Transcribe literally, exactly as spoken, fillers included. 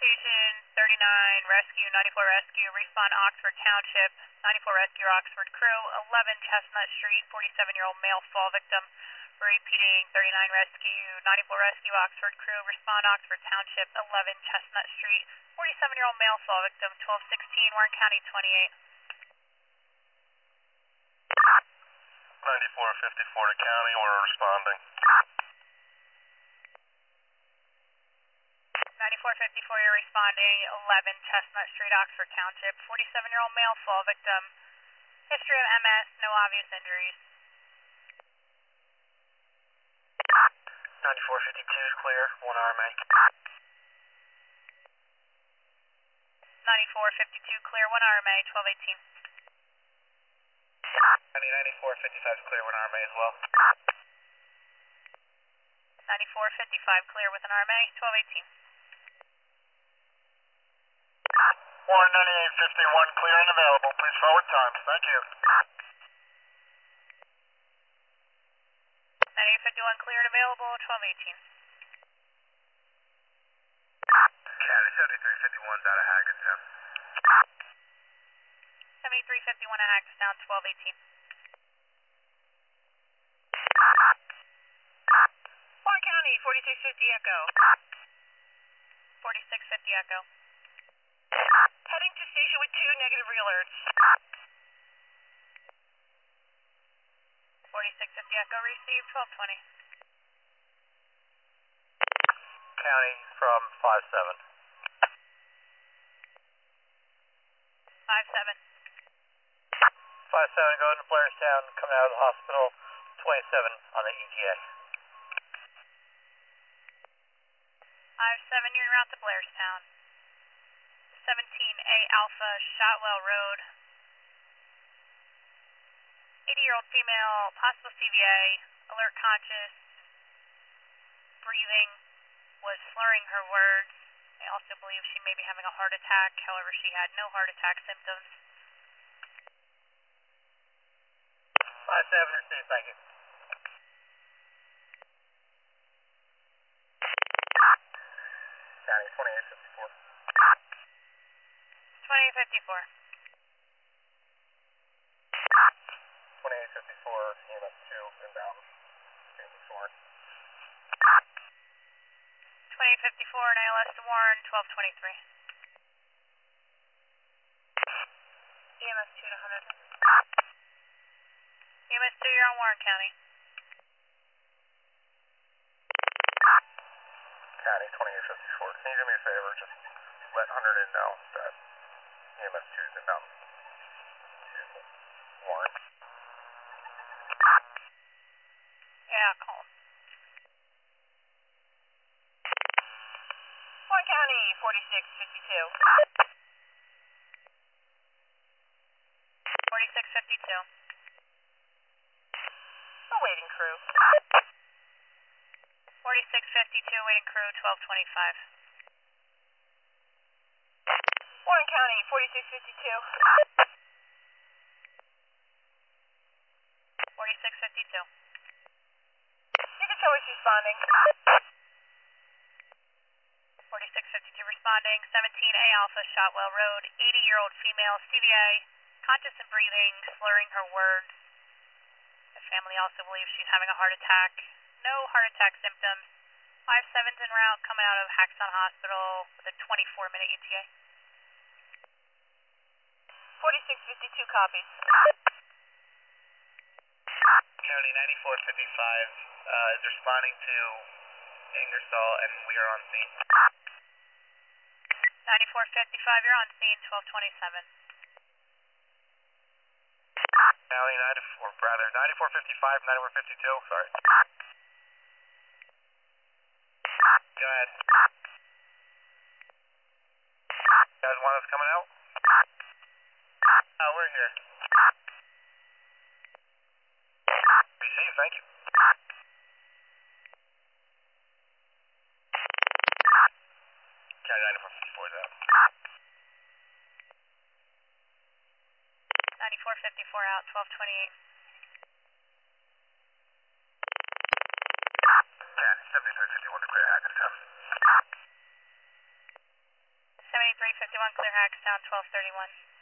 Citation thirty-nine, Rescue, ninety-four Rescue, respond Oxford Township, ninety-four Rescue, Oxford Crew, eleven Chestnut Street, forty-seven-year-old male fall victim. Repeating, thirty-nine Rescue, ninety-four Rescue, Oxford Crew, respond Oxford Township, eleven Chestnut Street, forty-seven-year-old male fall victim, twelve sixteen, Warren County, twenty-eight. ninety-four fifty-four to county, we're responding. ninety-four fifty-four, you're responding, eleven Chestnut Street, Oxford Township, forty-seven-year-old male fall victim, history of M S, no obvious injuries. ninety-four fifty-two is clear, one R M A. ninety-four fifty-two, clear, one R M A, twelve eighteen. ninety-four fifty-five is clear, one R M A as well. ninety-four fifty-five, clear with an R M A, twelve eighteen. Warren ninety-eight fifty-one, clear and available. Please forward times. Thank you. ninety-eight fifty-one, clear and available, twelve eighteen. County seventy-three fifty-one is out of Hackettstown. seventy-three fifty-one at Hackettstown, twelve eighteen. Warren County, forty-six fifty Echo. forty-six fifty Echo. Heading to station with two negative re-alerts. forty-six fifty Echo, received, twelve twenty. County from five seven. five seven. five seven, going to Blairstown, coming out of the hospital, twenty-seven on the E T A. five seven, you're en route to Blairstown. seventeen A Alpha, Shotwell Road. eighty-year-old female, possible C V A, alert conscious, breathing, was slurring her words. They also believe she may be having a heart attack, however she had no heart attack symptoms. five seven, received, thank you. County twenty-eight fifty-four. twenty-eight fifty-four. twenty-eight fifty-four, E M S two, inbound. Warren. twenty-eight fifty-four and A L S to Warren, twelve twenty-three. E M S two to one hundred. E M S two, you're on Warren County. County twenty-eight fifty-four. Can you do me a favor? Just let one hundred in know that E M S two is inbound to Warren. Yeah, call him. Warren County, forty-six fifty-two. forty-six fifty-two. Awaiting crew. forty-six fifty-two, waiting crew, twelve twenty-five. Warren County, forty-six fifty-two. forty-six fifty-two. You can show us responding. forty-six fifty-two responding, seventeen A Alpha, Shotwell Road, eighty-year-old female, C V A, conscious and breathing, slurring her words. The family also believes she's having a heart attack. No heart attack symptoms. five seven's en route, coming out of Hackettstown Hospital with a twenty-four minute E T A. forty-six fifty-two copies. County ninety-four fifty-five uh, is responding to Ingersoll, and we are on scene. ninety-four fifty-five, you're on scene, twelve twenty-seven. County ninety-four, rather ninety-four fifty-five, ninety-four fifty-two. Sorry. Go ahead. You guys want us coming out? Oh, we're here. Receive, thank you. County ninety-four fifty-four is out. ninety-four fifty-four out, twelve twenty-eight. County seventy-three fifty-one to clear Hackettstown. three fifty-one, clear Hackettstown, twelve thirty-one.